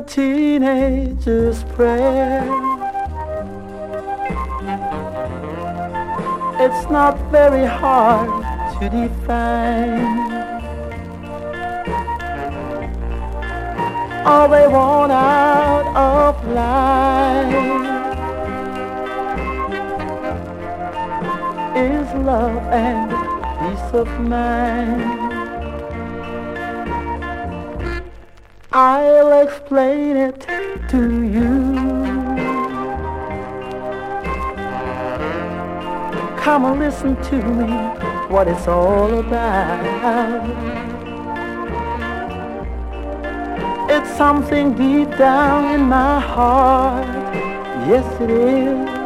teenager's prayer. It's not very hard to define. All they want out of life is love and peace of mind. I'll explain it to you. Come and listen to me, what it's all about. It's something deep down in my heart. Yes, it is.